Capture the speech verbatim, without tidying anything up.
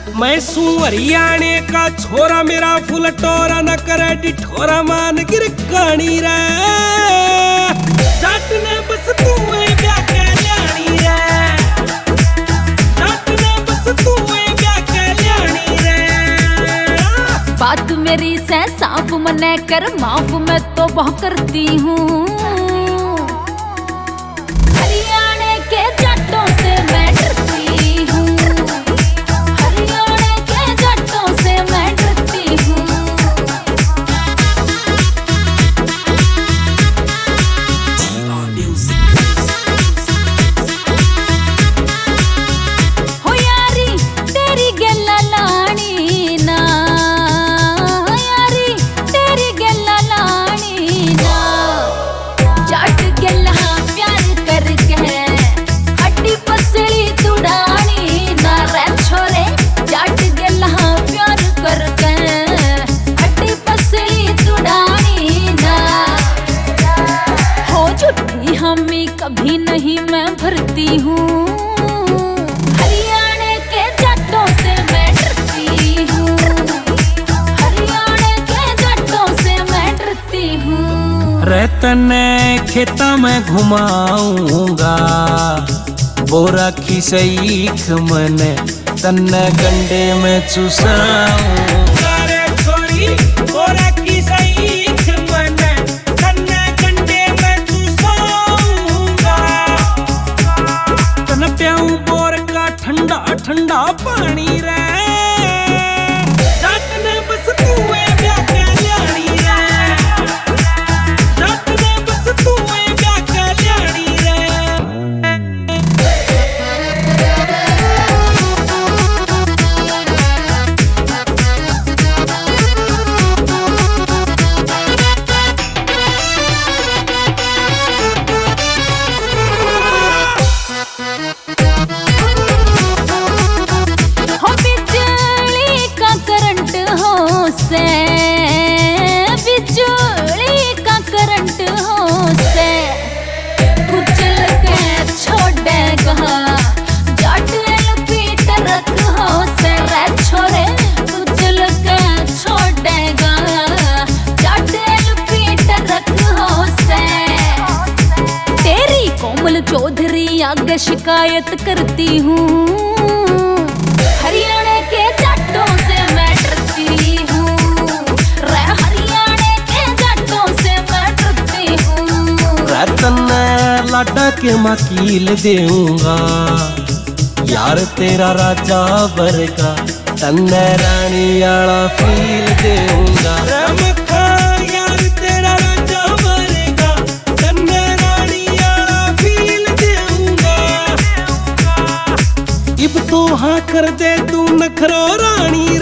मैं सू हरियाणे का छोरा मेरा फुल टोरा न करे डिठोरा मान गिर कानी रे जट ने बस तू है क्या कल्याणी रे जट ने बस तू है क्या कल्याणी रे। बात मेरी से साफ मने कर माफ मैं तो बहुत करती हूँ। हरियाणा के जट्टों से मैं डरती हूँ। हरियाणा के जट्टों से मैं डरती हूँ। हो यारी तेरी गल्ला लानी ना, यारी तेरी गल्ला लानी ना। जट गल्ला प्यार करके हड्डी पसली तुड़ानी ना रे छोरे। जट गल्ला प्यार करके हड्डी पसली तुड़ानी ना। हो झूठी हमी कभी नहीं मैं भरती हूँ। हरियाणा के जट्टों से मैं डरती हूँ। हरियाणा के जट्टों से मैं डरती हूँ। रे तने खेता में घुमाऊंगा बोरा की सीख मने तन्ने गंडे में चुसाऊंगा रे छोरी बोरा की सीख मने तन्ने गंडे में चुसाऊंगा। तन प्याऊं बोर का ठंडा ठंडा पानी रे जट ने बस तू है क्या कल्याणी रे जट ने बस तू है क्या कल्याणी रे। हो बिजली का करंट हो से, बिजली का करंट हो से कुचल के छोड़ेगा। जट लपीट रख हो से रे छोरे कुचल के छोड़ेगा। जट लपीट रख हो से। तेरी कोमल चौधरी आगे शिकायत करती हूँ। हरियाणा के जट्टों से मैं डरती हूँ। रे हरियाणा के जट्टों से मैं डरती हूँ। रतन लाडा के मकील देऊंगा यार तेरा राजा बरगा तन्ने रानी आला फील देऊंगा। रमखा यार तेरा राजा बरगा तन्ने रानी आला फील देऊंगा। इब तो हाँ कर दे तू नखरो रानी